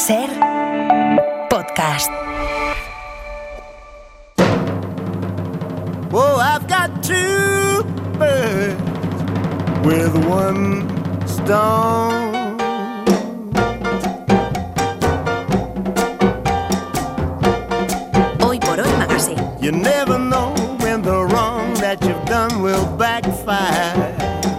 Ser Podcast. Oh, I've got two birds with one stone. Hoy por Hoy Magazine. You never know when the wrong that you've done will backfire.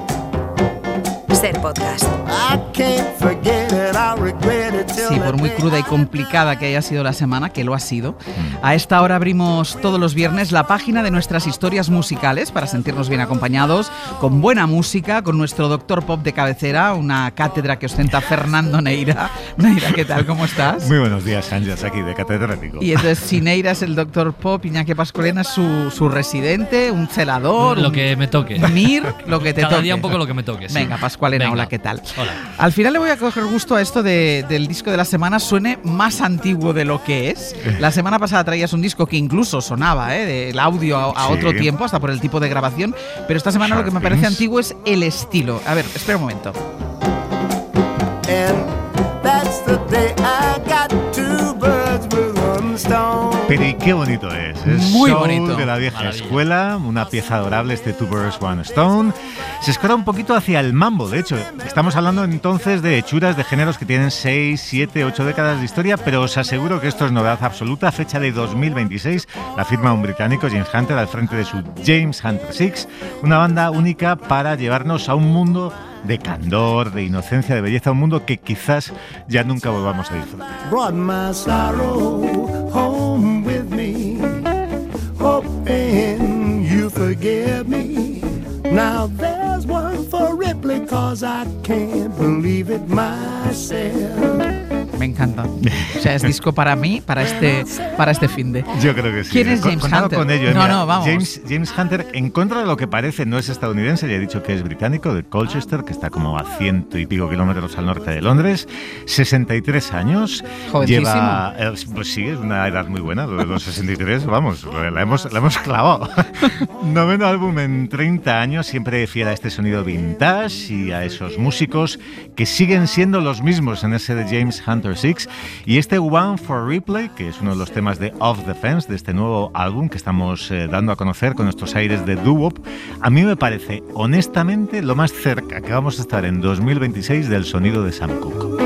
Ser Podcast. I can't forget it, I'll regret it till Sí, por muy cruda y complicada que haya sido la semana, que lo ha sido, a esta hora abrimos todos los viernes la página de nuestras historias musicales para sentirnos bien acompañados, con buena música, con nuestro doctor pop de cabecera, una cátedra que ostenta Fernando Neira. Neira, ¿qué tal? ¿Cómo estás? Muy buenos días, Ángeles, aquí de catedrático. Y entonces, si Neira es el doctor pop, Iñaki Pascualena es su residente, un celador, lo que me toque. Mir, lo que te Cada toque. día un poco lo que me toque. Sí. Venga, Pascualena, Venga. hola, ¿qué tal? Hola. Al final le voy a coger gusto a esto del disco de la semana, suene más antiguo de lo que es. La semana pasada traías un disco que incluso sonaba, del audio a Sí. otro tiempo, hasta por el tipo de grabación, pero esta semana lo que me parece antiguo es el estilo. A ver, espera un momento. And that's the day I got two birds with one stone. Pero y qué bonito es. Es Muy soul bonito. de la vieja Maravilla. escuela, una pieza adorable, este Two Birds, One Stone. Se escora un poquito hacia el mambo, de hecho. Estamos hablando entonces de hechuras de géneros que tienen 6, 7, 8 décadas de historia, pero os aseguro que esto es novedad absoluta. Fecha de 2026, la firma un británico, James Hunter, al frente de su James Hunter 6, una banda única para llevarnos a un mundo de candor, de inocencia, de belleza, un mundo que quizás ya nunca volvamos a disfrutar. Brought my sorrow home with me, hoping you forgive me. Now there's one for Ripley, 'cause I can't believe it myself. Me encanta. O sea, es disco para mí, para este finde. Yo creo que sí. ¿Quién es James Contado Hunter? con ello, No, mira, no, vamos. James Hunter, en contra de lo que parece, no es estadounidense, ya he dicho que es británico, de Colchester, que está como a 100 y pico kilómetros al norte de Londres. 63 años. Jovencísimo. Lleva, pues sí, es una edad muy buena, lo de los 63, vamos, la hemos clavado. Noveno álbum en 30 años, siempre fiel a este sonido vintage y a esos músicos que siguen siendo los mismos en ese de James Hunter 6. Y este One for Replay, que es uno de los temas de Off the Fence, de este nuevo álbum que estamos dando a conocer con nuestros aires de doo-wop, a mí me parece, honestamente, lo más cerca que vamos a estar en 2026 del sonido de Sam Cooke.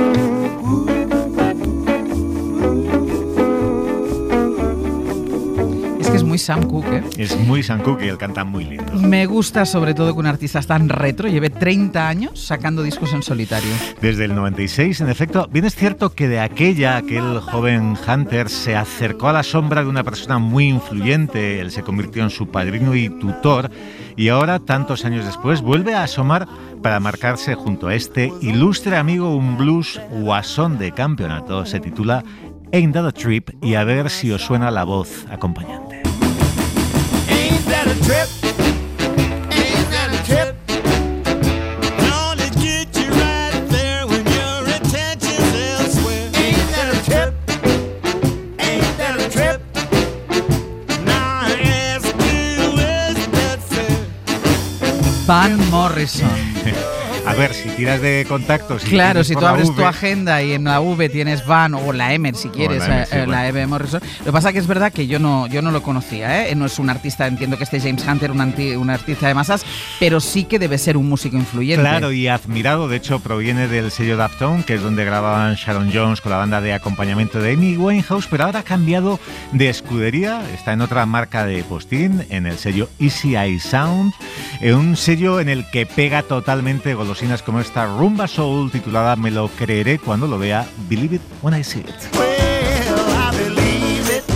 Es que es muy Sam Cooke, ¿eh? Es muy Sam Cooke y él canta muy lindo. Me gusta sobre todo que un artista tan retro lleve 30 años sacando discos en solitario. Desde el 96, en efecto, bien es cierto que de aquel joven Hunter se acercó a la sombra de una persona muy influyente, él se convirtió en su padrino y tutor, y ahora, tantos años después, vuelve a asomar para marcarse junto a este ilustre amigo un blues guasón de campeonato. Se titula Ain't That a Trip, y a ver si os suena la voz acompañante. Ain't that a trip? Ain't that a trip? Gonna get you right there when your attention's elsewhere. Ain't that a trip? Ain't that a trip? Now I ask you, is that fair? Van Morrison. A ver, si tiras de contactos... Claro, tienes si por tú la abres V, tu agenda y en la V tienes Van o la Emer si quieres, la Emer, sí, la bueno. Eve Morrison. Lo que pasa es que es verdad que yo no lo conocía, ¿eh? No es un artista, entiendo que este James Hunter, un artista de masas, pero sí que debe ser un músico influyente. Claro, y admirado, de hecho proviene del sello Daftone, que es donde grababan Sharon Jones con la banda de acompañamiento de Amy Winehouse, pero ahora ha cambiado de escudería, está en otra marca de postín, en el sello Easy Eye Sound, un sello en el que pega totalmente golosinas como esta rumba soul titulada Me lo creeré cuando lo vea, Believe It When I See It. Well, I believe it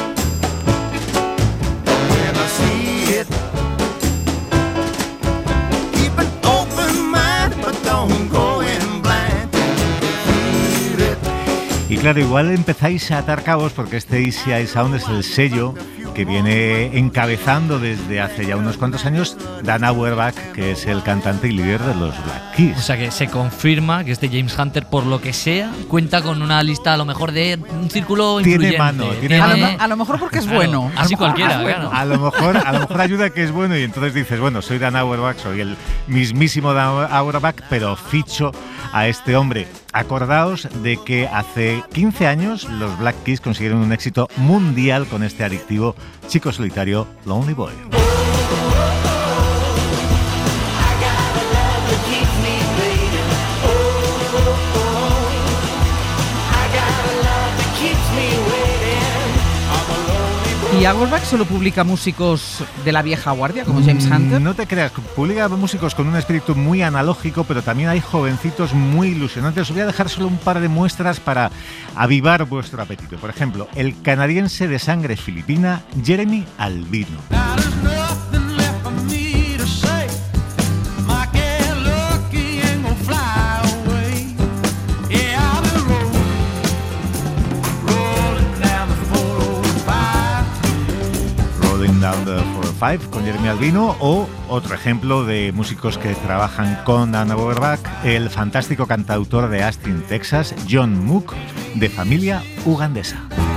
when I see it. Keep an open mind, but don't go in blind. Feel it. Y claro, igual empezáis a atar cabos porque este Easy Eye Sound es el sello que viene encabezando desde hace ya unos cuantos años Dan Auerbach, que es el cantante y líder de los Black Keys. O sea que se confirma que este James Hunter, por lo que sea, cuenta con una lista a lo mejor de un círculo Tiene influyente. mano, tiene A lo mejor porque es Claro, bueno. así A lo mejor cualquiera, porque es bueno. claro. A lo mejor ayuda que es bueno y entonces dices, bueno, soy Dan Auerbach, soy el mismísimo Dan Auerbach, pero ficho a este hombre Acordaos de que hace 15 años los Black Keys consiguieron un éxito mundial con este adictivo chico solitario Lonely Boy. ¿Y Agorbach solo publica músicos de la vieja guardia, como James Hunter? No te creas, publica músicos con un espíritu muy analógico, pero también hay jovencitos muy ilusionantes. Os voy a dejar solo un par de muestras para avivar vuestro apetito. Por ejemplo, el canadiense de sangre filipina, Jeremy Albino. Down the 405 con Jeremy Albino, o otro ejemplo de músicos que trabajan con Dan Auerbach, el fantástico cantautor de Austin, Texas, John Mook, de familia ugandesa.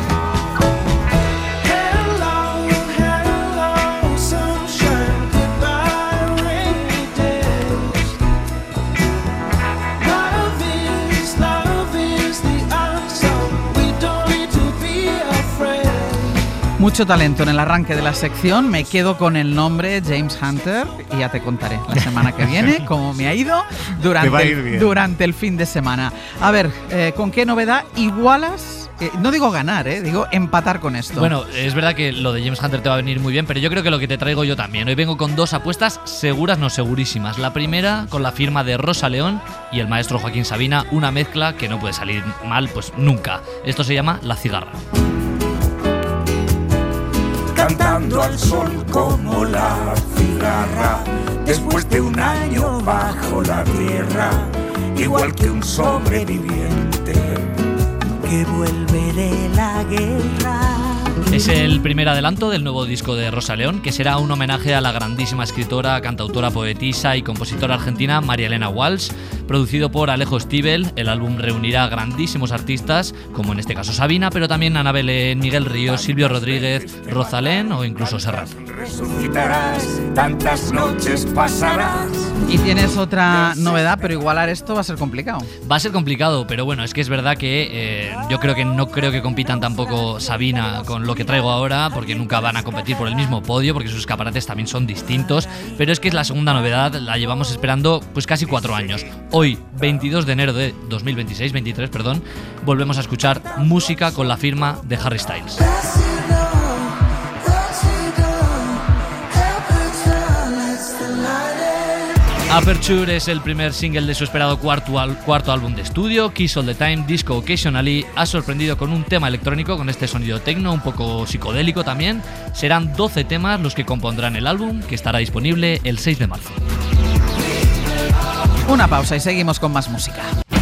Mucho talento en el arranque de la sección. Me quedo con el nombre James Hunter y ya te contaré la semana que viene cómo me ha ido durante el fin de semana. A ver, ¿con qué novedad igualas? No digo ganar, digo empatar con esto. Bueno, es verdad que lo de James Hunter te va a venir muy bien, pero yo creo que lo que te traigo yo también. Hoy vengo con dos apuestas seguras, no segurísimas. La primera con la firma de Rosa León y el maestro Joaquín Sabina, una mezcla que no puede salir mal, pues nunca. Esto se llama La Cigarra. Cantando al sol como la cigarra, después de un año bajo la tierra, igual que un sobreviviente que vuelve de la guerra. Es el primer adelanto del nuevo disco de Rosa León, que será un homenaje a la grandísima escritora, cantautora, poetisa y compositora argentina María Elena Walsh. Producido por Alejo Stivel, el álbum reunirá grandísimos artistas, como en este caso Sabina, pero también Ana Belén, Miguel Ríos, Silvio Rodríguez, Rosalén o incluso Serrat. Resucitarás, tantas noches pasarás. Y tienes otra novedad, pero igualar esto va a ser complicado. Va a ser complicado, pero bueno, es que es verdad que yo creo que no creo que compitan tampoco Sabina con lo que traigo ahora, porque nunca van a competir por el mismo podio, porque sus escaparates también son distintos, pero es que es la segunda novedad, la llevamos esperando pues casi 4 años. Hoy, 22 de enero de 23, volvemos a escuchar música con la firma de Harry Styles. Aperture es el primer single de su esperado cuarto álbum de estudio. Kiss All The Time, Disco Occasionally ha sorprendido con un tema electrónico con este sonido techno, un poco psicodélico también. Serán 12 temas los que compondrán el álbum, que estará disponible el 6 de marzo. Una pausa y seguimos con más música.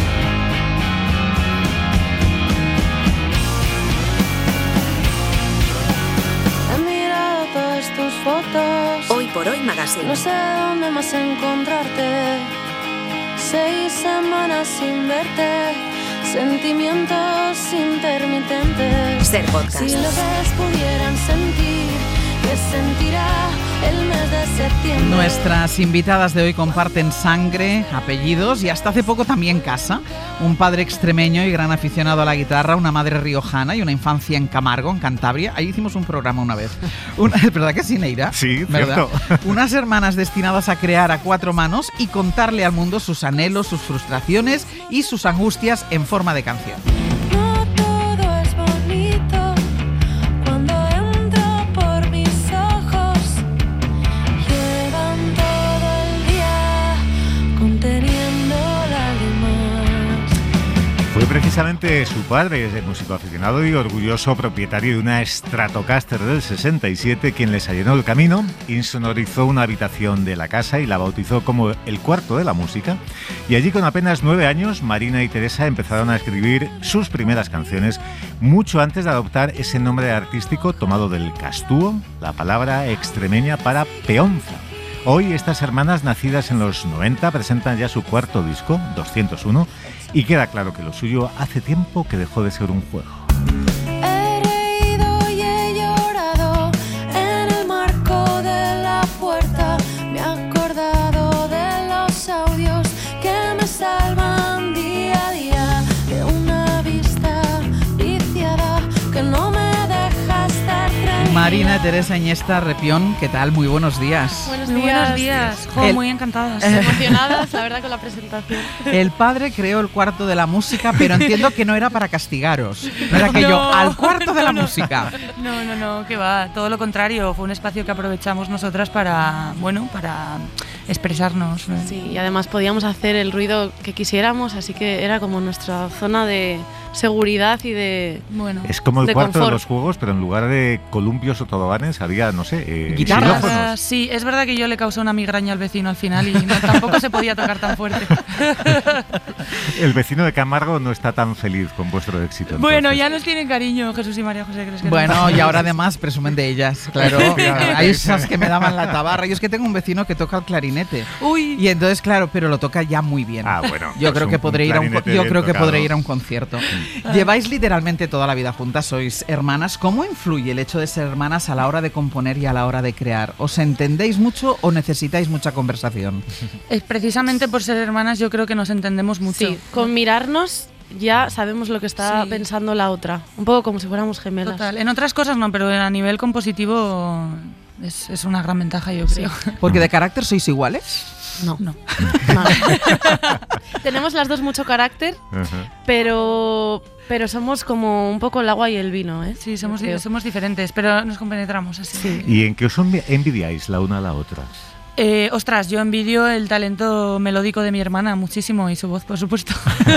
He mirado todas tus fotos. Hoy por hoy Magazine. No sé dónde más encontrarte. 6 semanas sin verte. Sentimientos intermitentes. Ser Podcast. Si lo ves pudieran sentir, que sentirá el mes de septiembre. Nuestras invitadas de hoy comparten sangre, apellidos y hasta hace poco también casa. Un padre extremeño y gran aficionado a la guitarra, una madre riojana y una infancia en Camargo, en Cantabria. Ahí hicimos un programa una vez. ¿Es verdad que sí, Neira? Sí, ¿verdad? cierto. Unas hermanas destinadas a crear a 4 manos y contarle al mundo sus anhelos, sus frustraciones y sus angustias en forma de canción. No todo es bonito cuando entro por mis ojos. Llevan todo el día conteniendo lágrimas. Fue precisamente su padre, el músico aficionado y orgulloso propietario de una Stratocaster del 67, quien les allanó el camino, insonorizó una habitación de la casa y la bautizó como el cuarto de la música. Y allí, con apenas 9 años, Marina y Teresa empezaron a escribir sus primeras canciones, mucho antes de adoptar ese nombre artístico tomado del castúo, la palabra extremeña para peonza. Hoy estas hermanas, nacidas en los 90, presentan ya su cuarto disco, 201, y queda claro que lo suyo hace tiempo que dejó de ser un juego. He reído y he llorado en el marco de la puerta. Me he acordado de los audios que me salvan día a día. Marina Teresa Iniesta Repión, ¿qué tal? Muy buenos días. Muy buenos días. Jo, muy encantadas. Emocionadas, la verdad, con la presentación. El padre creó el cuarto de la música, pero entiendo que no era para castigaros. No era que yo, al cuarto de la música. No, que va. Todo lo contrario, fue un espacio que aprovechamos nosotras para expresarnos. Sí, y además podíamos hacer el ruido que quisiéramos, así que era como nuestra zona de seguridad y de Es como el de cuarto confort. de los juegos, pero en lugar de columpios o toboganes había, no sé, Guitarras. xilófonos. Sí, es verdad que yo le causé una migraña al vecino al final y tampoco se podía tocar tan fuerte. El vecino de Camargo no está tan feliz con vuestro éxito. Bueno, entonces. ya nos tienen cariño Jesús y María José. ¿Crees que Bueno, y ahora además presumen de ellas, claro. Hay esas que me daban la tabarra. Yo es que tengo un vecino que toca el clarinete. Uy. Y entonces, claro, pero lo toca ya muy bien. Ah, bueno. Yo creo que podré ir a un concierto. Lleváis literalmente toda la vida juntas, sois hermanas. ¿Cómo influye el hecho de ser hermanas a la hora de componer y a la hora de crear? ¿Os entendéis mucho o necesitáis mucha conversación? Precisamente por ser hermanas yo creo que nos entendemos mucho. Sí, con mirarnos ya sabemos lo que está Sí. pensando la otra. Un poco como si fuéramos gemelas. Total. En otras cosas no, pero a nivel compositivo es una gran ventaja, yo creo. Porque de carácter sois iguales. No. No. No. Tenemos las dos mucho carácter, pero somos como un poco el agua y el vino, ¿eh? Sí, somos Creo. diferentes, pero nos compenetramos así. Sí. ¿Y en qué os envidiáis la una a la otra? Ostras, yo envidio el talento melódico de mi hermana muchísimo y su voz, por supuesto.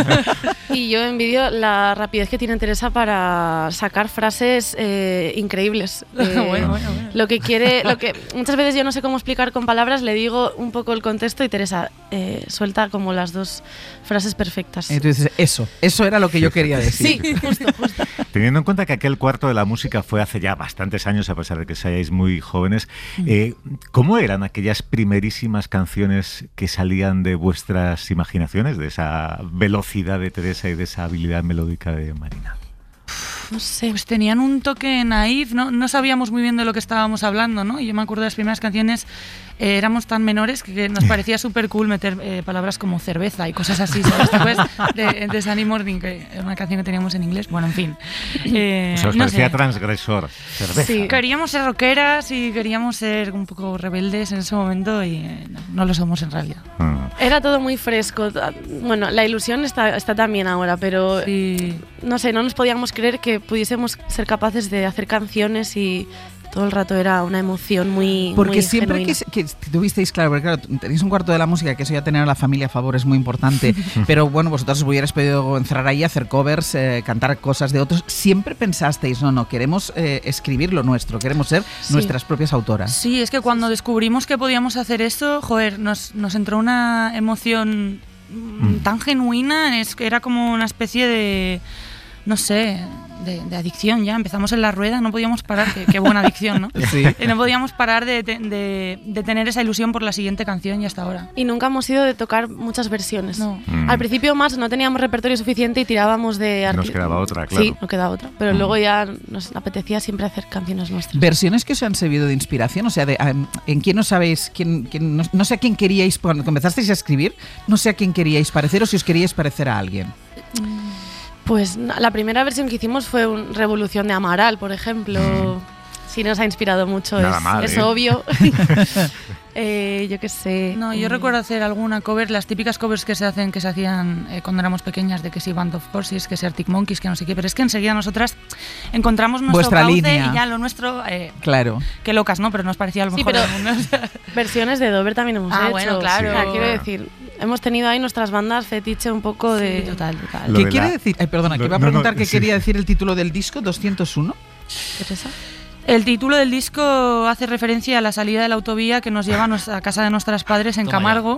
Y yo envidio la rapidez que tiene Teresa para sacar frases increíbles. Bueno. Lo que muchas veces yo no sé cómo explicar con palabras, le digo un poco el contexto y Teresa suelta como las dos frases perfectas. Entonces, eso era lo que yo quería decir. Sí, justo. Teniendo en cuenta que aquel cuarto de la música fue hace ya bastantes años, a pesar de que seáis muy jóvenes, ¿cómo eran aquellas primerísimas canciones que salían de vuestras imaginaciones, de esa velocidad de Teresa y de esa habilidad melódica de Marina? No sé. Pues tenían un toque naif, no sabíamos muy bien de lo que estábamos hablando, ¿no? Y yo me acuerdo de las primeras canciones, éramos tan menores que nos parecía súper cool meter palabras como cerveza y cosas así, ¿sabes? Después de Sunny Morning, que era una canción que teníamos en inglés, bueno, en fin. O sea, os no parecía sé. transgresor, cerveza. Sí. Queríamos ser rockeras y queríamos ser un poco rebeldes en ese momento y no lo somos en realidad. Era todo muy fresco. Bueno, la ilusión está también ahora, pero Sí. no sé, no nos podíamos creer que pudiésemos ser capaces de hacer canciones y todo el rato era una emoción muy Porque muy siempre genuina. que tuvisteis, claro, porque claro, tenéis un cuarto de la música, que eso ya tener a la familia a favor es muy importante, pero bueno, vosotros os hubierais podido encerrar ahí, hacer covers, cantar cosas de otros. Siempre pensasteis, no, queremos escribir lo nuestro, queremos ser nuestras propias autoras. Sí, es que cuando descubrimos que podíamos hacer eso, joder, nos entró una emoción tan genuina, era como una especie de, no sé, de adicción ya. Empezamos en la rueda, no podíamos parar, qué buena adicción, ¿no? Sí. Y no podíamos parar de tener esa ilusión por la siguiente canción y hasta ahora. Y nunca hemos ido de tocar muchas versiones. No. Al principio más no teníamos repertorio suficiente y tirábamos de Nos quedaba otra, claro. Sí, no quedaba otra. Pero luego ya nos apetecía siempre hacer canciones nuestras. Versiones que os han servido de inspiración, o sea, ¿en quién no sabéis, no sé a quién queríais, cuando empezasteis a escribir, no sé a quién queríais parecer o si os queríais parecer a alguien? Pues la primera versión que hicimos fue Revolución de Amaral, por ejemplo. Sí, nos ha inspirado mucho, Nada mal, es ¿eh? obvio. Yo qué sé. No, yo recuerdo hacer alguna cover, las típicas covers que se hacían cuando éramos pequeñas, de que si Band of Horses, que si Arctic Monkeys, que no sé qué, pero es que enseguida nosotras encontramos nuestro Vuestra cauce línea. y ya lo nuestro, Claro. qué locas, ¿no? Pero nos parecía lo Sí, mejor pero- del mundo. Versiones de Dover también hemos hecho. Bueno, claro. O sea, quiero decir, hemos tenido ahí nuestras bandas fetiche un poco de... Sí, total. Lo ¿Qué de quiere la- decir? Ay, perdona, que iba a No, no, preguntar qué sí. quería decir el título del disco, 201. ¿Teresa? El título del disco hace referencia a la salida de la autovía que nos lleva a casa de nuestros padres en Toma ya. Camargo,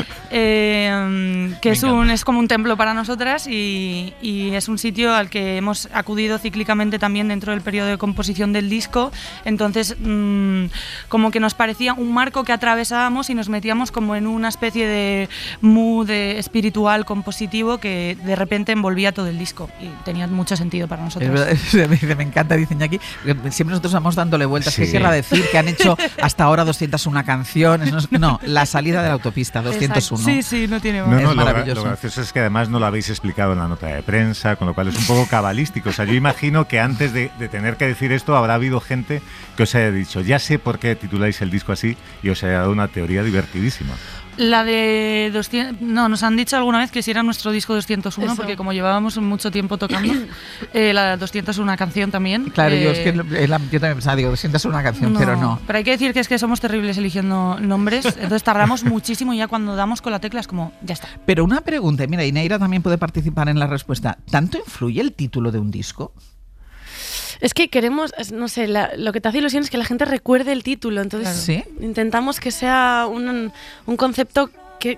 que es como un templo para nosotras y es un sitio al que hemos acudido cíclicamente también dentro del periodo de composición del disco. Entonces, como que nos parecía un marco que atravesábamos y nos metíamos como en una especie de mood espiritual compositivo que de repente envolvía todo el disco y tenía mucho sentido para Es nosotros. verdad, me encanta, dicen aquí. Siempre nosotros vamos dándole vueltas. Sí. ¿Qué querrá decir? Que han hecho hasta ahora 201 canciones. No, la salida de la autopista, 201. 201. Sí, no tiene más. No, Es no, maravilloso. lo gracioso es que además no lo habéis explicado en la nota de prensa, con lo cual es un poco cabalístico. O sea, yo imagino que antes de tener que decir esto habrá habido gente que os haya dicho, ya sé por qué tituláis el disco así, y os haya dado una teoría divertidísima. La de 200... No, nos han dicho alguna vez que si era nuestro disco 201, Eso. porque como llevábamos mucho tiempo tocando, la 201 canción también. Claro, yo también pensaba, digo, sientas una canción, pero no. Pero hay que decir que es que somos terribles eligiendo nombres, entonces tardamos muchísimo y ya cuando damos con la tecla es como, ya está. Pero una pregunta, mira, y Neira también puede participar en la respuesta. ¿Tanto influye el título de un disco? Es que queremos, no sé, lo que te hace ilusión es que la gente recuerde el título, entonces ¿Sí? intentamos que sea un concepto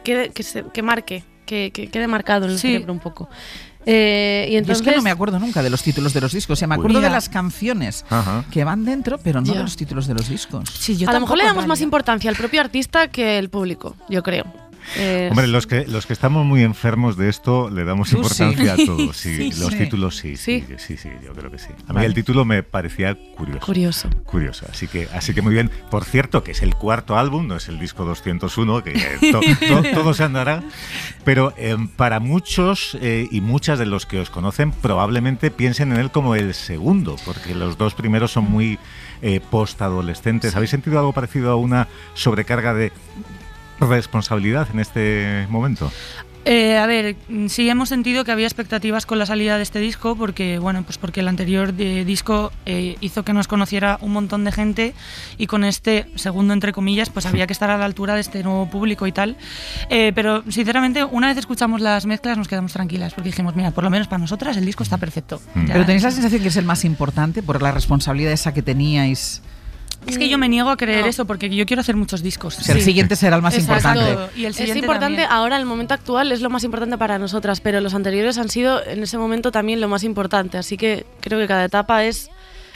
que marque, que quede marcado en el Sí. cerebro un poco. Y Yo entonces, es que no me acuerdo nunca de los títulos de los discos. O sea, me acuerdo Mira. de las canciones Ajá. que van dentro, pero no Ya. de los títulos de los discos. Sí, yo a lo mejor le tampoco, damos más María. importancia al propio artista que el público, yo creo. Hombre, los que estamos muy enfermos de esto le damos Tú importancia sí. a todo. Sí, los sí. títulos sí, Sí. yo creo que sí. A mí Vale. el título me parecía curioso. Curioso. Así que muy bien. Por cierto, que es el cuarto álbum, no es el disco 201, que todo se andará. Pero para muchos y muchas de los que os conocen probablemente piensen en él como el segundo, porque los dos primeros son muy post-adolescentes. ¿Habéis sentido algo parecido a una sobrecarga de responsabilidad en este momento? A ver, sí hemos sentido que había expectativas con la salida de este disco porque, bueno, pues porque el anterior disco hizo que nos conociera un montón de gente y con este segundo, entre comillas, pues había que estar a la altura de este nuevo público y tal. Pero, sinceramente, una vez escuchamos las mezclas nos quedamos tranquilas porque dijimos, mira, por lo menos para nosotras el disco está perfecto. Ya. Pero tenéis la sensación que es el más importante por la responsabilidad esa que teníais. Es que yo me niego a creer No. eso porque yo quiero hacer muchos discos. O sea, el siguiente será el más Exacto. importante. Y el Es siguiente importante también. ahora, el momento actual es lo más importante para nosotras, pero los anteriores han sido en ese momento también lo más importante, así que creo que cada etapa es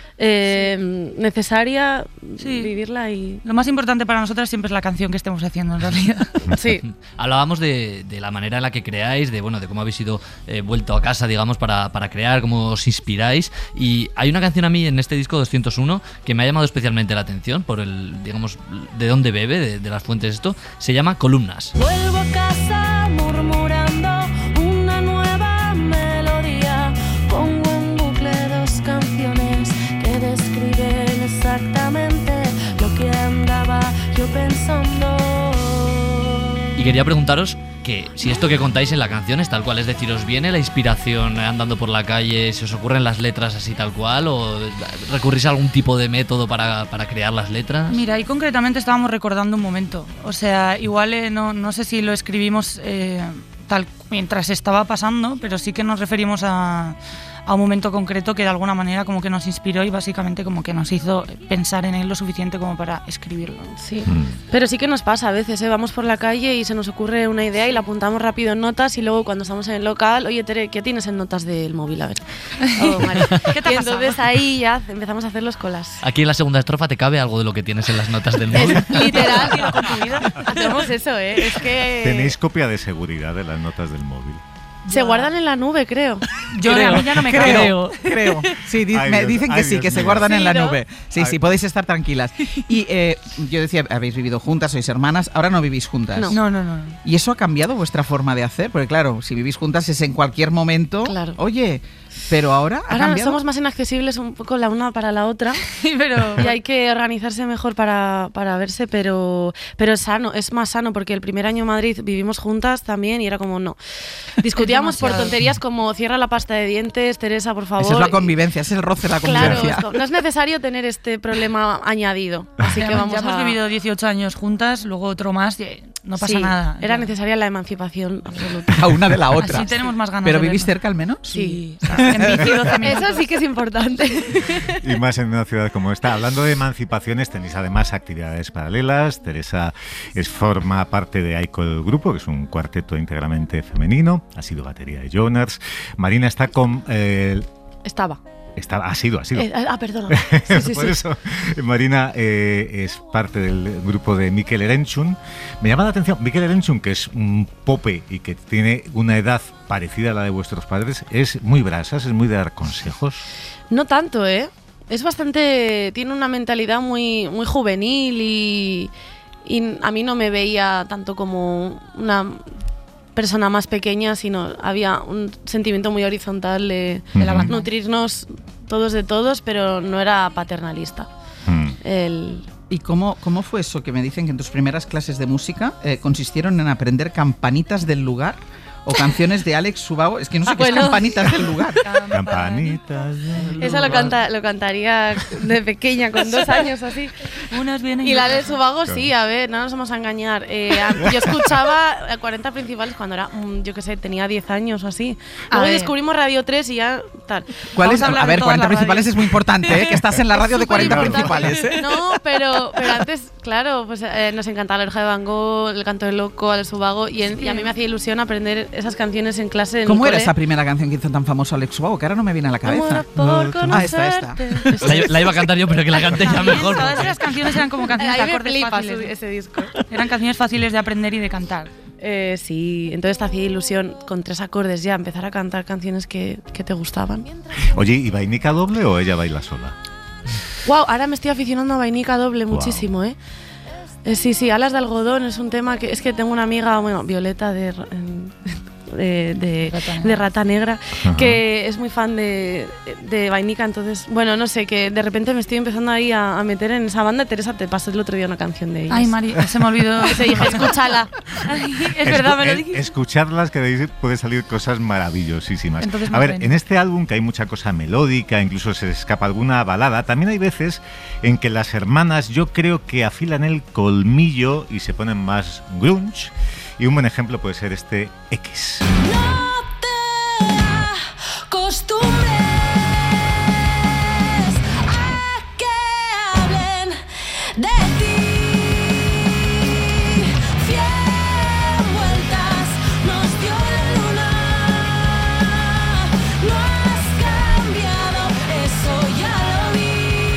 necesaria Sí. vivirla y... Lo más importante para nosotras siempre es la canción que estemos haciendo en realidad. Sí. Hablábamos de la manera en la que creáis, de cómo habéis ido vuelto a casa, digamos, para crear, cómo os inspiráis. Y hay una canción a mí en este disco 201 que me ha llamado especialmente la atención por digamos, de dónde bebe, de las fuentes esto. Se llama Columnas. Vuelvo a casa murmurando una nueva melodía. Pongo en bucle dos canciones que describen exactamente lo que andaba yo pensando. Y quería preguntaros que si esto que contáis en la canción es tal cual, es decir, ¿os viene la inspiración andando por la calle, se os ocurren las letras así tal cual o recurrís a algún tipo de método para crear las letras? Mira, ahí concretamente estábamos recordando un momento. O sea, igual no sé si lo escribimos tal mientras estaba pasando, pero sí que nos referimos a un momento concreto que de alguna manera como que nos inspiró y básicamente como que nos hizo pensar en él lo suficiente como para escribirlo. Sí, pero sí que nos pasa a veces, vamos por la calle y se nos ocurre una idea y la apuntamos rápido en notas y luego cuando estamos en el local, oye Tere, ¿qué tienes en notas del móvil? A ver. Oh, vale. ¿Qué te ha Y entonces pasado? ahí ya empezamos a hacer los colas. Aquí en la segunda estrofa te cabe algo de lo que tienes en las notas del móvil. Literal, tiro con tu vida. Hacemos eso, es que ¿Tenéis copia de seguridad de las notas del móvil? se guardan en la nube, creo. Yo a mí ya no me creo. Sí, Ay, me Dios, dicen que ay, sí, Dios que se mío. guardan en Sí, la ¿no? nube. Sí, Ay. sí, podéis estar tranquilas. Y yo decía, habéis vivido juntas, sois hermanas, ahora no vivís juntas. No. No. ¿Y eso ha cambiado vuestra forma de hacer? Porque claro, si vivís juntas es en cualquier momento. Claro. Oye, pero ahora ha Ahora cambiado. somos más inaccesibles un poco la una para la otra pero y hay que organizarse mejor para verse, pero es sano, es más sano porque el primer año en Madrid vivimos juntas también y era como no. Discutíamos por demasiado. tonterías como cierra la pasta de dientes, Teresa, por favor. Esa es la convivencia, es el roce de la Claro, convivencia. no es necesario tener este problema añadido, así que vamos ya hemos a... vivido 18 años juntas, luego otro más y no pasa Sí, nada. Era Ya. necesaria la emancipación absoluta. A una de la otra. Así tenemos más ganas ¿Pero de vivís vernos. cerca al menos? Sí. En bici 12 minutos. Eso sí que es importante. Y más en una ciudad como esta. Hablando de emancipaciones, tenéis además actividades paralelas. Teresa forma parte de Aiko el Grupo, que es un cuarteto íntegramente femenino. Ha sido batería de Jonas. Marina está con... ha sido. Perdona. Sí, Por sí. eso, Marina es parte del grupo de Mikel Erenchun. Me llama la atención, Mikel Erenchun, que es un pope y que tiene una edad parecida a la de vuestros padres, es muy brasas, es muy de dar consejos. No tanto, ¿eh? Es bastante... Tiene una mentalidad muy, muy juvenil y a mí no me veía tanto como una persona más pequeña, sino había un sentimiento muy horizontal de nutrirnos todos de todos, pero no era paternalista. ¿Y cómo fue eso que me dicen que en tus primeras clases de música consistieron en aprender campanitas del lugar? O canciones de Alex Ubago, es que no sé qué es campanitas del lugar. Campanitas del Eso lugar. lo cantaría de pequeña, con 2 años así. Unas vienen Y la de Ubago sí, a ver, no nos vamos a engañar. Yo escuchaba 40 principales cuando era, yo qué sé, tenía 10 años o así. Luego descubrimos Radio 3 y ya tal. ¿Cuál Vamos es? a hablar A de ver, todas 40 las principales radios. es muy importante, que estás en la radio de 40 Superimportante. principales. No, pero antes, claro, pues nos encantaba La Oreja de Van Gogh, El Canto del Loco, Alex Ubago, y a mí me hacía ilusión aprender esas canciones en clase. En ¿Cómo el era cole. esa primera canción que hizo tan famoso Alex Ubago? Que ahora no me viene a la cabeza. Esta. La iba a cantar yo, pero que la cante ya mejor. Todas esas canciones eran como canciones de A mí me acordes flipa fáciles. ese disco. Eran canciones fáciles de aprender y de cantar. Sí, entonces te hacía ilusión con 3 acordes ya empezar a cantar canciones que te gustaban. Oye, ¿y vainica doble o ella baila sola? Wow, ahora me estoy aficionando a vainica doble muchísimo, ¿eh? Sí, Alas de algodón es un tema que es que tengo una amiga, bueno, Violeta de Rata Negra, que es muy fan de vainica, entonces, bueno, no sé, que de repente me estoy empezando ahí a meter en esa banda. Teresa, te pasé el otro día una canción de ellos. Ay, Mari, se me olvidó. Te dije, escúchala. Es verdad, me lo dijiste. Escucharlas, que de ahí puede salir cosas maravillosísimas. Entonces, a ver, ven. en este álbum que hay mucha cosa melódica, incluso se escapa alguna balada, también hay veces en que las hermanas yo creo que afilan el colmillo y se ponen más grunge. Y un buen ejemplo puede ser este X. No te acostumbres a que hablen de ti. 100 vueltas nos dio la luna. No has cambiado, eso ya lo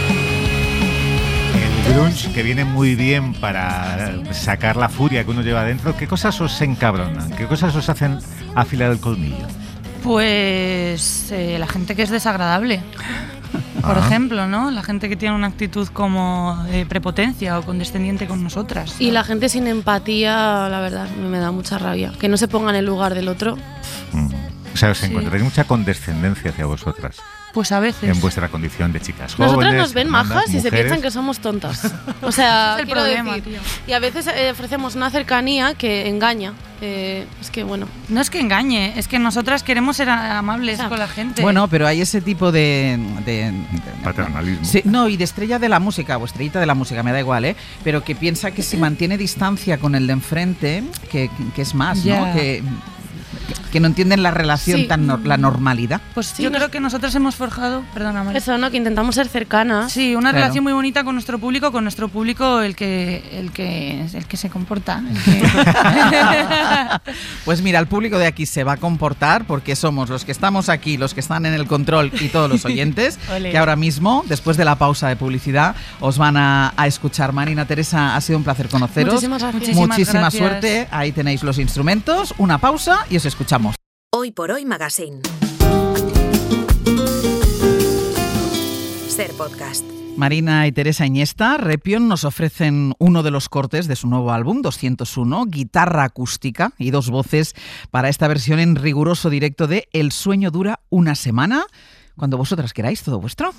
vi. El grunge, que viene muy bien para sacar la furia que uno lleva dentro. ¿Qué cosas os encabronan? ¿Qué cosas os hacen afilar el colmillo? Pues la gente que es desagradable. Por ejemplo, ¿no? La gente que tiene una actitud como de prepotencia o condescendiente con nosotras. Y la gente sin empatía, la verdad, me da mucha rabia. Que no se ponga en el lugar del otro. O sea, os encontráis mucha condescendencia hacia vosotras. Pues a veces. En vuestra condición de chicas jóvenes. Nosotras nos ven hermanas, majas y se mujeres. piensan que somos tontas. O sea, Es el quiero problema, decir, tío. y a veces ofrecemos una cercanía que engaña. Es que, bueno. No es que engañe, es que nosotras queremos ser amables O sea, con la gente. Bueno, pero hay ese tipo de Paternalismo. Sí, no, y de estrella de la música, o estrellita de la música, me da igual, ¿eh? Pero que piensa que si mantiene distancia con el de enfrente, que es más, Ya. ¿no? Que no entienden la relación Sí. la normalidad. pues sí, yo nos- creo que nosotras hemos forjado, perdona María. Eso, ¿no? Que intentamos ser cercanas. Sí, una Claro. relación muy bonita con nuestro público el que se comporta. Pues mira, el público de aquí se va a comportar porque somos los que estamos aquí, los que están en el control y todos los oyentes, Ole. que ahora mismo, después de la pausa de publicidad, os van a escuchar. Marina, Teresa, ha sido un placer conoceros. Muchísimas gracias. Muchísima gracias. suerte. Ahí tenéis los instrumentos, una pausa y os escuchamos. Hoy por Hoy Magazine. Ser podcast. Marina y Teresa Iniesta, Repion, nos ofrecen uno de los cortes de su nuevo álbum, 201, guitarra acústica y 2 voces para esta versión en riguroso directo de El sueño dura una semana. Cuando vosotras queráis, todo vuestro.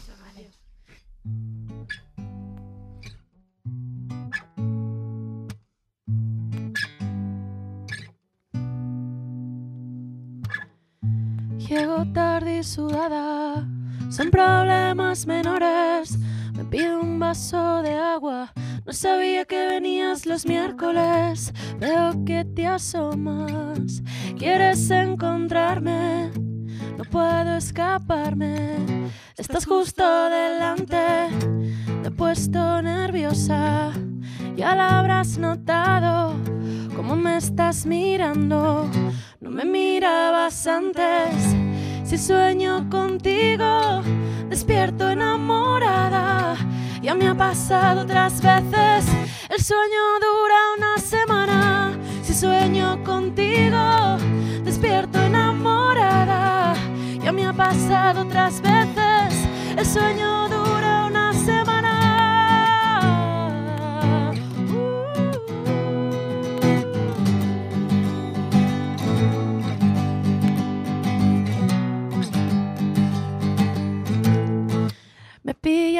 Llego tarde y sudada, son problemas menores. Me pido un vaso de agua, no sabía que venías los miércoles. Veo que te asomas, quieres encontrarme, no puedo escaparme. Estás justo delante, me he puesto nerviosa. Ya la habrás notado, cómo me estás mirando. No me mirabas antes. Si sueño contigo, despierto enamorada. Ya me ha pasado otras veces. El sueño dura una semana. Si sueño contigo, despierto enamorada. Ya me ha pasado otras veces. El sueño dura una semana.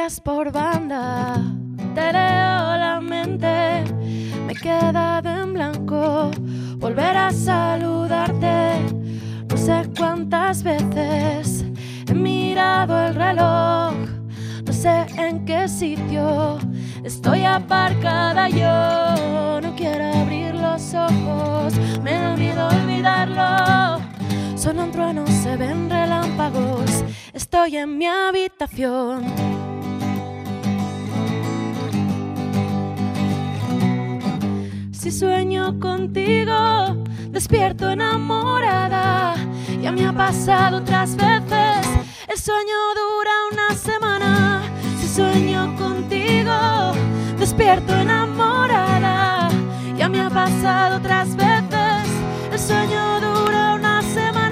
escribes por banda, te leo la mente, me he quedado en blanco, volver a saludarte. No sé cuántas veces he mirado el reloj, no sé en qué sitio estoy aparcada yo. No quiero abrir los ojos, me da miedo olvidarlo. Suenan truenos, se ven relámpagos, estoy en mi habitación. Si sueño contigo, despierto enamorada. Ya me ha pasado otras veces, el sueño dura una semana. Si sueño contigo, despierto enamorada. Ya me ha pasado otras veces, el sueño dura una semana.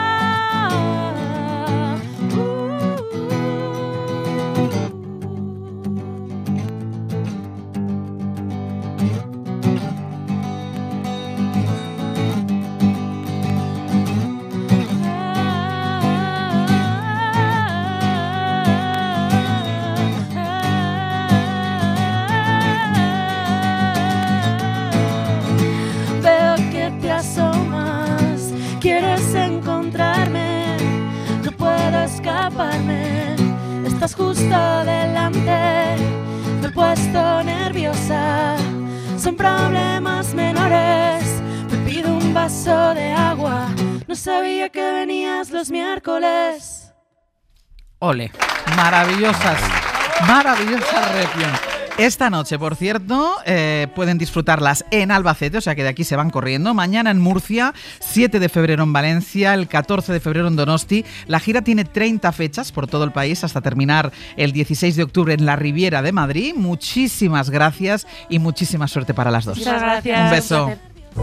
Asomas, quieres encontrarme, no puedo escaparme, estás justo delante, me he puesto nerviosa, son problemas menores, me pido un vaso de agua, no sabía que venías los miércoles. Ole, maravillosas Repión. Esta noche, por cierto, pueden disfrutarlas en Albacete, o sea que de aquí se van corriendo. Mañana en Murcia, 7 de febrero en Valencia, el 14 de febrero en Donosti. La gira tiene 30 fechas por todo el país hasta terminar el 16 de octubre en la Riviera de Madrid. Muchísimas gracias y muchísima suerte para las dos. Muchas gracias. Un beso.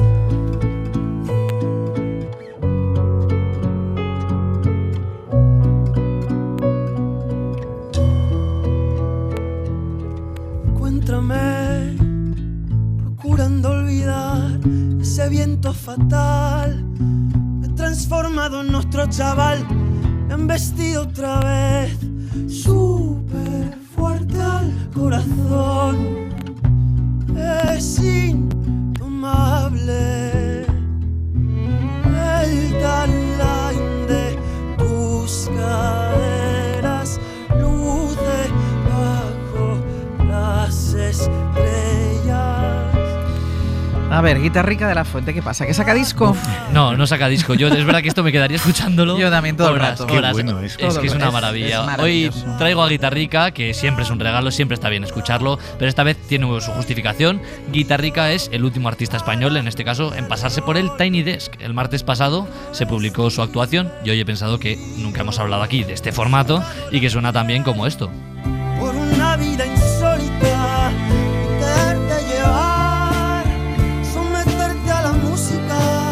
Procurando olvidar ese viento fatal, me he transformado en nuestro chaval, me han vestido otra vez, súper fuerte al corazón, es indomable el talán de tus caderas, luce bajo las estrellas. A ver, Guitarrica de la Fuente, ¿qué pasa? ¿Que saca disco? No saca disco. Yo es verdad que esto me quedaría escuchándolo. Yo también todo horas, el rato. Qué horas. bueno es. Es que es una Es maravilla. Hoy maravilloso. traigo a Guitarrica, que siempre es un regalo, siempre está bien escucharlo, pero esta vez tiene su justificación. Guitarrica es el último artista español, en este caso, en pasarse por el Tiny Desk. El martes pasado se publicó su actuación y hoy he pensado que nunca hemos hablado aquí de este formato y que suena tan bien como esto. Por una vida insólita, dejarte llevar, someterte a la música,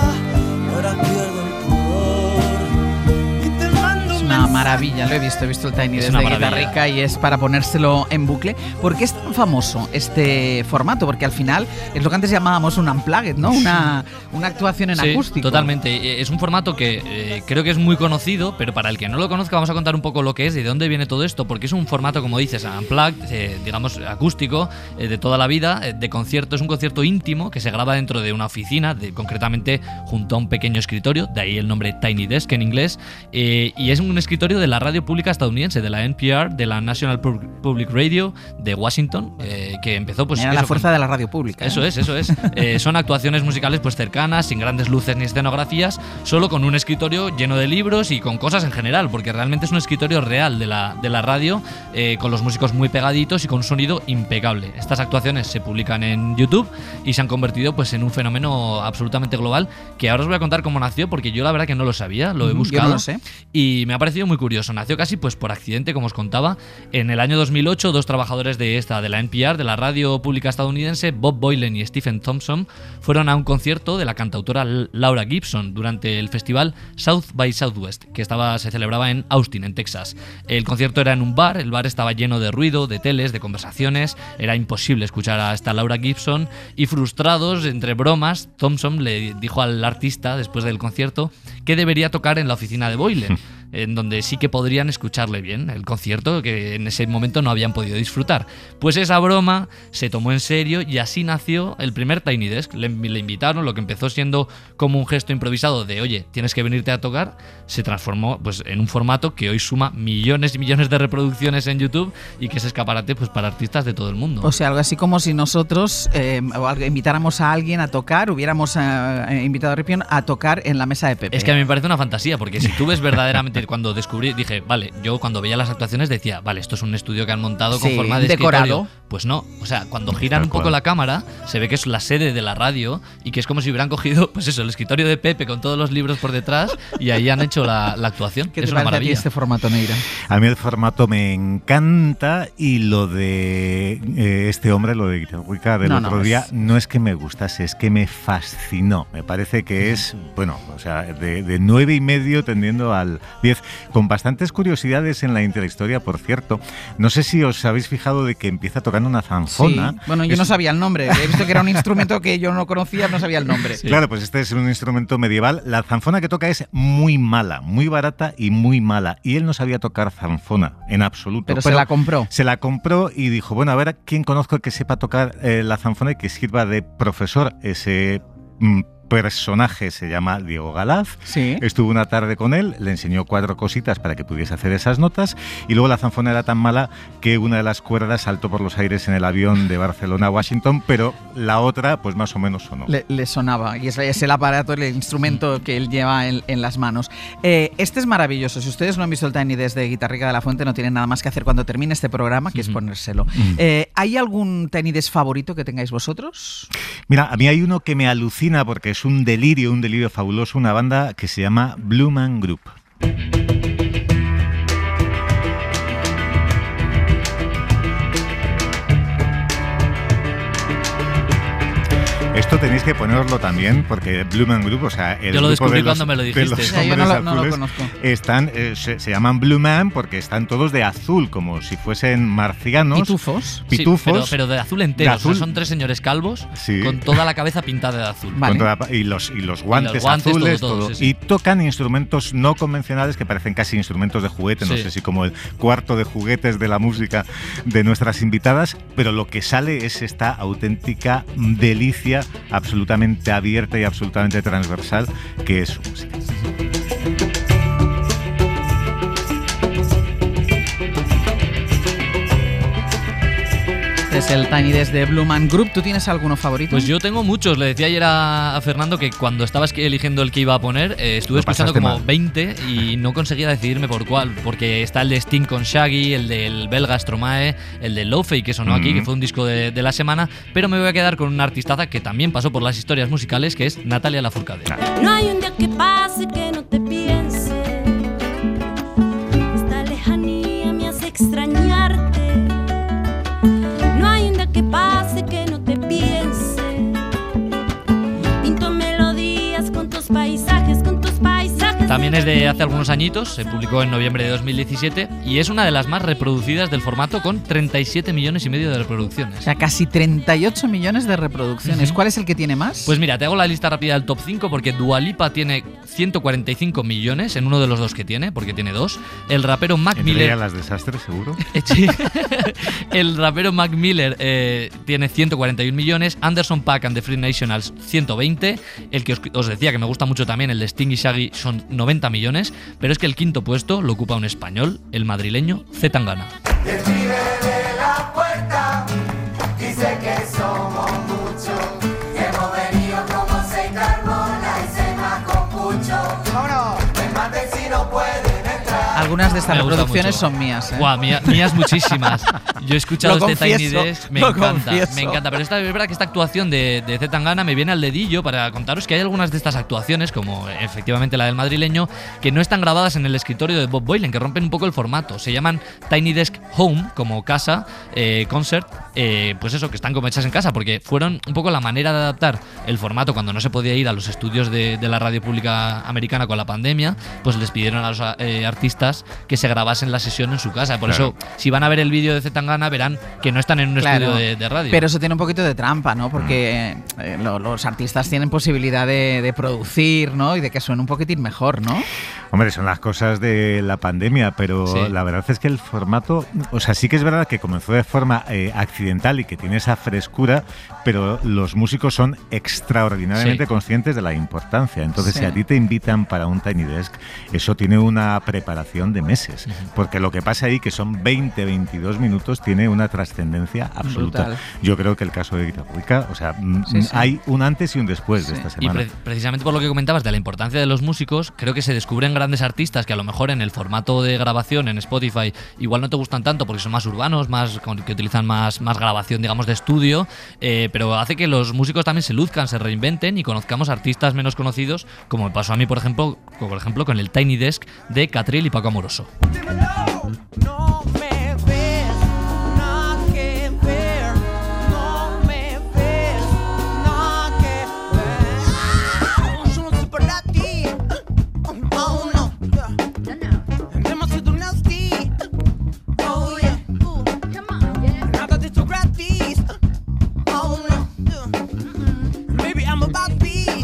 y ahora pierdo el pudor y te mando Es un una mensaje. maravilla, lo he visto el Tiny Es Desk una de maravilla. Guitarrica y es para ponérselo en bucle. ¿Por qué es tan famoso este formato? Porque al final es lo que antes llamábamos un unplugged, ¿no? Una actuación en Sí, acústico. totalmente. Es un formato que creo que es muy conocido, pero para el que no lo conozca vamos a contar un poco lo que es y de dónde viene todo esto, porque es un formato, como dices, unplugged, digamos acústico, de toda la vida, de concierto. Es un concierto íntimo que se graba dentro de una oficina, concretamente junto a un pequeño escritorio, de ahí el nombre Tiny Desk en inglés, y es un escritorio de la radio pública estadounidense, de la NPR, de la National Public Radio de Washington, que empezó pues Era la fuerza de la radio pública. Eso es. Son actuaciones musicales pues cercanas, sin grandes luces ni escenografías, solo con un escritorio lleno de libros y con cosas en general, porque realmente es un escritorio real de la radio, con los músicos muy pegaditos y con un sonido impecable. Estas actuaciones se publican en YouTube y se han convertido pues en un fenómeno absolutamente global, que ahora os voy a contar cómo nació, porque yo la verdad que no lo sabía, lo he buscado. Yo no lo sé. Y me ha parecido muy curioso. Nació casi pues por accidente, como os contaba. En el año 2008, dos trabajadores de la NPR, de la radio pública estadounidense, Bob Boylan y Stephen Thompson, fueron a un concierto de la cantautora Laura Gibson durante el festival South by Southwest, que se celebraba en Austin, en Texas. El concierto era en un bar, el bar estaba lleno de ruido, de teles, de conversaciones, era imposible escuchar a esta Laura Gibson, y frustrados, entre bromas, Thompson le dijo al artista, después del concierto, que debería tocar en la oficina de Boylan. en donde sí que podrían escucharle bien el concierto que en ese momento no habían podido disfrutar. Pues esa broma se tomó en serio y así nació el primer Tiny Desk. Le invitaron, lo que empezó siendo como un gesto improvisado de oye, tienes que venirte a tocar, se transformó pues en un formato que hoy suma millones y millones de reproducciones en YouTube y que es escaparate pues para artistas de todo el mundo. O sea, algo así como si nosotros invitáramos a alguien a tocar, hubiéramos invitado a Ripion a tocar en la mesa de Pepe. Es que a mí me parece una fantasía, porque si tú ves verdaderamente, cuando descubrí, dije, vale, yo cuando veía las actuaciones decía, vale, esto es un estudio que han montado con forma de decorado. escritorio. Pues no, o sea, cuando giran un poco la cámara, se ve que es la sede de la radio y que es como si hubieran cogido, pues eso, el escritorio de Pepe con todos los libros por detrás y ahí han hecho la actuación. ¿Qué es te una parece a ti maravilla. este formato, Neira? A mí el formato me encanta y lo de este hombre, lo de Guitarrica del otro día, no es que me gustase, es que me fascinó. Me parece que es, bueno, o sea, de 9,5 tendiendo al 10, con bastantes curiosidades en la intrahistoria, por cierto. No sé si os habéis fijado de que empieza tocando una zanfona. Sí. Bueno, yo no sabía el nombre. He visto que era un instrumento que yo no conocía, no sabía el nombre. Sí. Claro, pues este es un instrumento medieval. La zanfona que toca es muy mala, muy barata y muy mala. Y él no sabía tocar zanfona en absoluto. Pero se la compró. Se la compró y dijo, bueno, a ver a quién conozco que sepa tocar la zanfona y que sirva de profesor. Ese personaje se llama Diego Galaz. Sí. Estuvo una tarde con él, le enseñó 4 cositas para que pudiese hacer esas notas y luego la zanfona era tan mala que una de las cuerdas saltó por los aires en el avión de Barcelona a Washington, pero la otra pues más o menos sonó. Le sonaba y es el aparato, el instrumento que él lleva en las manos. Este es maravilloso. Si ustedes no han visto el Tiny Desk de Guitarrica de la Fuente, no tienen nada más que hacer cuando termine este programa, que es ponérselo. ¿Hay algún Tiny Desk favorito que tengáis vosotros? Mira, a mí hay uno que me alucina porque es un delirio fabuloso, una banda que se llama Blue Man Group. Esto tenéis que ponerlo también, porque Blue Man Group, o sea, el yo lo grupo descubrí de cuando me lo dijiste. los yo no lo conozco. Están, se llaman Blue Man porque están todos de azul, como si fuesen marcianos. Pitufos. Pitufos. Sí, pero de azul entero. De azul. O sea, son 3 señores calvos Sí. con toda la cabeza pintada de azul. Vale. Y los guantes azules, todo. Sí. Y tocan instrumentos no convencionales que parecen casi instrumentos de juguete, no Sí. sé si como el cuarto de juguetes de la música de nuestras invitadas, pero lo que sale es esta auténtica delicia absolutamente abierta y absolutamente transversal que es su música. Es el Tiny Desk de Blue Man Group. ¿Tú tienes alguno favorito? Pues yo tengo muchos. Le decía ayer a Fernando que cuando estabas eligiendo el que iba a poner, estuve escuchando como 20 y no conseguía decidirme por cuál. Porque está el de Sting con Shaggy, el del belga Stromae, el de Lo-Fi que sonó aquí, que fue un disco de la semana. Pero me voy a quedar con una artistaza que también pasó por las historias musicales, que es Natalia Lafourcade. No hay un día que pase que no te piense. Esta lejanía me hace extrañarte. No hay un día que pase que no te piense. Pinto melodías con tus paisajes, con tus paisajes. También es de hace algunos añitos, se publicó en noviembre de 2017 y es una de las más reproducidas del formato con 37,5 millones de reproducciones. O sea, casi 38 millones de reproducciones. ¿Cuál es el que tiene más? Pues mira, te hago la lista rápida del top 5 porque Dua Lipa tiene 145 millones en uno de los dos que tiene, porque tiene 2. El rapero Mac Entre Miller... las desastres, seguro. Sí. El rapero Mac Miller tiene 141 millones, Anderson .Paak and the Free Nationals 120, el que os decía que me gusta mucho también, el de Sting y Shaggy, son 90 millones, pero es que el quinto puesto lo ocupa un español, el madrileño C. Tangana. El pibe de la puerta dice que somos muchos, que hemos venido como se Carmona y se más con pucho. ¡Vámonos! El mate si no pueden entrar. Algunas de estas Me gusta reproducciones mucho. son mías, ¿eh? Guau, mías muchísimas. Yo he escuchado Lo este Tiny confieso, Desk, me lo encanta, confieso. me encanta. Pero es verdad que esta actuación de Z Tangana me viene al dedillo para contaros que hay algunas de estas actuaciones, como efectivamente la del madrileño, que no están grabadas en el escritorio de Bob Boylan, que rompen un poco el formato. Se llaman Tiny Desk Home, como casa, concert, pues eso, que están como hechas en casa, porque fueron un poco la manera de adaptar el formato cuando no se podía ir a los estudios de la radio pública americana con la pandemia, pues les pidieron a los artistas que se grabasen la sesión en su casa. Por Claro. eso, si van a ver el vídeo de Z Tangana, gana, verán que no están en un estudio de radio. Pero eso tiene un poquito de trampa, ¿no? Porque los artistas tienen posibilidad de producir, ¿no? Y de que suene un poquitín mejor, ¿no? Hombre, son las cosas de la pandemia, pero Sí. la verdad es que el formato, o sea, sí que es verdad que comenzó de forma accidental y que tiene esa frescura, pero los músicos son extraordinariamente Sí. conscientes de la importancia. Entonces, Sí. si a ti te invitan para un Tiny Desk, eso tiene una preparación de meses, porque lo que pasa ahí, que son 20-22 minutos, tiene una trascendencia absoluta. Brutal. Yo creo que el caso de Guitarra Rica, o sea, Sí, sí. hay un antes y un después de esta Y semana. precisamente por lo que comentabas de la importancia de los músicos, creo que se descubren grandes artistas que a lo mejor en el formato de grabación en Spotify igual no te gustan tanto porque son más urbanos, que utilizan más grabación, digamos, de estudio, pero hace que los músicos también se luzcan, se reinventen y conozcamos artistas menos conocidos, como me pasó a mí, por ejemplo, con el Tiny Desk de Catril y Paco Amoroso. No me ves, nada que ver. No me ves, nada que ver. Yo no soy para ti. Oh no. Demasiado nasty. Oh yeah. Nada de esto gratis. Oh no. Maybe I'm a bad bitch.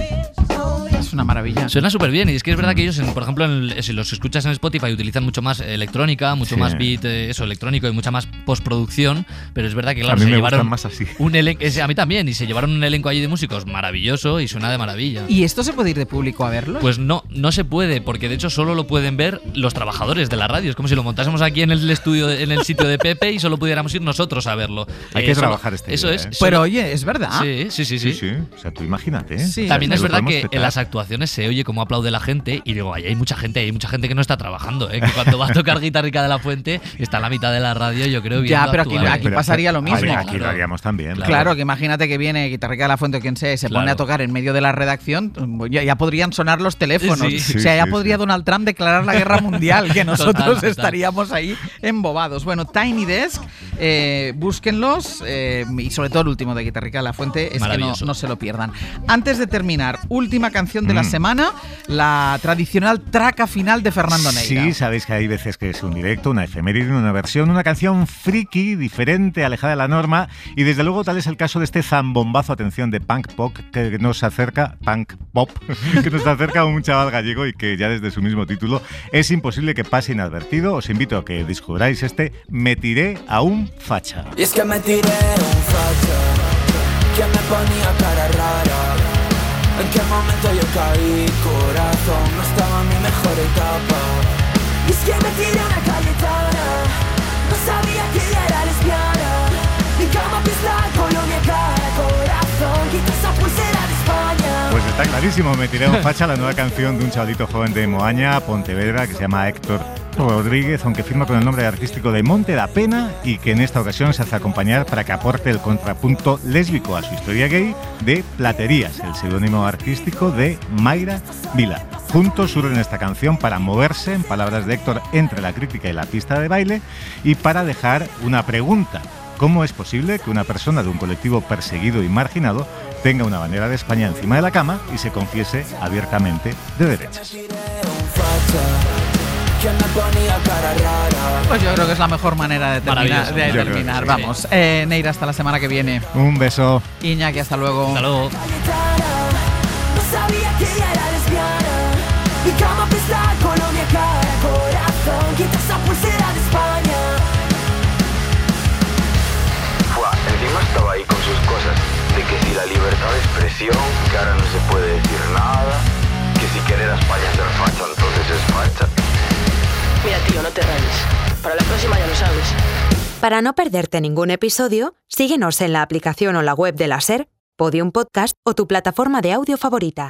Oh yeah. Es una maravilla. Suena súper bien y es que es verdad que ellos, por ejemplo, si los escuchas en Spotify utilizan mucho más electrónica, mucho Sí. más beat, electrónico y mucha más postproducción, pero es verdad que claro, A mí se me llevaron gustan más así. un elenco, a mí también, y se llevaron un elenco allí de músicos maravilloso y suena de maravilla. ¿Y esto se puede ir de público a verlo? Pues no se puede, porque de hecho solo lo pueden ver los trabajadores de la radio. Es como si lo montásemos aquí en el estudio, en el sitio de Pepe y solo pudiéramos ir nosotros a verlo. Hay que Solo- trabajar esta Eso idea, es. ¿eh? Pero solo- oye, es verdad. Sí. Sí, sí. O sea, tú imagínate. Sí. También Nos es lo verdad podemos que petar. en las actuaciones se oye cómo aplaude la gente y digo, hay mucha gente que no está trabajando, que cuando va a tocar Guitarrica de la Fuente está a la mitad de la radio, yo creo, Ya, viendo pero aquí- actuar. aquí pasaría lo mismo. Aquí lo haríamos también. Claro, que imagínate que viene Guitarrica de la Fuente o quien sea y se pone Claro. a tocar en medio de la redacción, ya podrían sonar los teléfonos. Sí. O sea, ya Sí, podría sí. Donald Trump declarar la guerra mundial, que nosotros Total. estaríamos ahí embobados. Bueno, Tiny Desk, búsquenlos y sobre todo el último de Guitarrica de la Fuente, es que Maravilloso. no se lo pierdan. Antes de terminar, última canción de la semana, la tradicional traca final de Fernando Neira. Sí, sabéis que hay veces que es un directo, una efeméride, una versión, una canción friki, diferente, alejada de la norma, y desde luego tal es el caso de este zambombazo, atención, de punk pop que nos acerca, que nos acerca a un chaval gallego y que ya desde su mismo título es imposible que pase inadvertido. Os invito a que descubráis Me tiré a un facha. Y es que me tiré un facha que me ponía cara rara. ¿En qué momento yo caí, corazón? No estaba en mi mejor etapa. Y es que me tiré a una Cayetana. No sabía que ella era lesbiana. Mi cama pista, colonia cara, corazón. Quita esa pulsera de España. Pues está clarísimo, Me tiré a un facha, la nueva canción de un chavalito joven de Moaña, Pontevedra, que se llama Héctor Rodríguez, aunque firma con el nombre artístico de Monte da Pena, y que en esta ocasión se hace acompañar para que aporte el contrapunto lésbico a su historia gay de Platerías, el seudónimo artístico de Mayra Vila. Juntos surgen esta canción para moverse, en palabras de Héctor, entre la crítica y la pista de baile, y para dejar una pregunta: ¿cómo es posible que una persona de un colectivo perseguido y marginado tenga una bandera de España encima de la cama y se confiese abiertamente de derechas? Pues yo creo que es la mejor manera de terminar. Maravilloso. Yo creo que sí. Vamos, Neira, hasta la semana que viene. Un beso. Iñaki, hasta luego. Hasta luego. No sabía que ella era lesbiana. Mi cama pista, colonia cara, corazón. Quita esa pulsera de España. Encima estaba ahí con sus cosas, de que si la libertad de expresión, que ahora no se puede decir nada, que si querer a España ser facha, entonces es facha. Mira, tío, no te rayes. Para la próxima ya lo sabes. Para no perderte ningún episodio, síguenos en la aplicación o la web de la SER, Podium Podcast o tu plataforma de audio favorita.